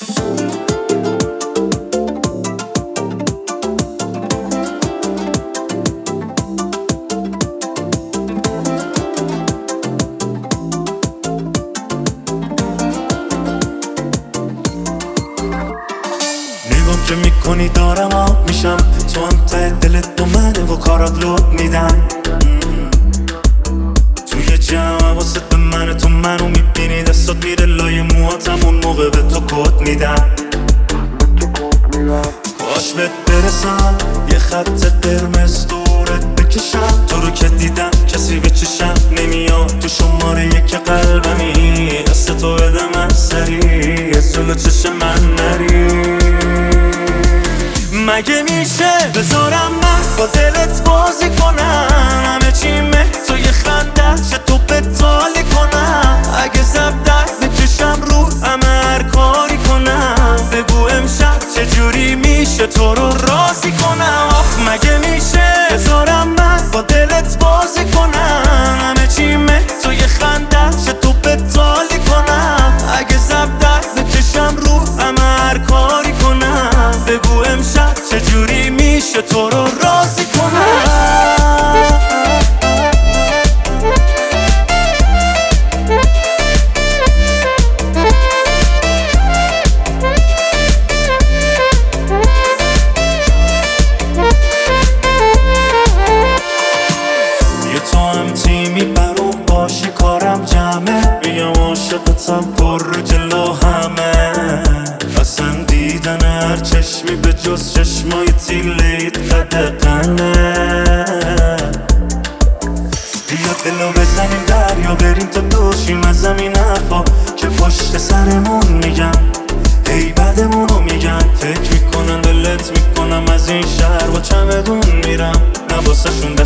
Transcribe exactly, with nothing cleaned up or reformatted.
که میکنی دارم آب میشم، تو هم ته دلت با منه و کارات لود میدن. توی جمع واسه به منه، تو منو میبینی دستات میره لای موهاتم، اون موقع به تو کد میدن. کاش بهت برسم یه خط قرمز دورت بکشم، تو رو که دیدم کسی به چشم نمیاد، تو شماره یک قلبمی، دست تو بده من سریع از جلو چشم من نری. مگه میشه بذارم من با دلت بازی کنم، همه چیمه تو یه خنده چه تو بتالی کنم، اگه زب در بکشم رو همه هر کاری کنم، بگو امشب چجوری میشه تو رو راضی کنم. آخ مگه میشه بذارم من با دلت بازی کنم، همه چیمه تو یه خنده چه تو بتالی کنم، اگه زب در بکشم رو همه هر کاری کنم، بگو امشب چجوری میشه تو رو راضی کنم. یه تو هم تیمی برام باشی کارم جمعه، میگم عاشقتم پر رو جلو همه، اصلا دیدن هر چشمی به جز چشمای تیلیت قدقنه. بیا دلو بزنیم دریا بریم تا دوشیم از زمین حرفا که پشت سرمون میگن، هی بدمونو میگن، فکر میکنن دلت میکنم از این شهر با چمدون میرم، نه واسه شون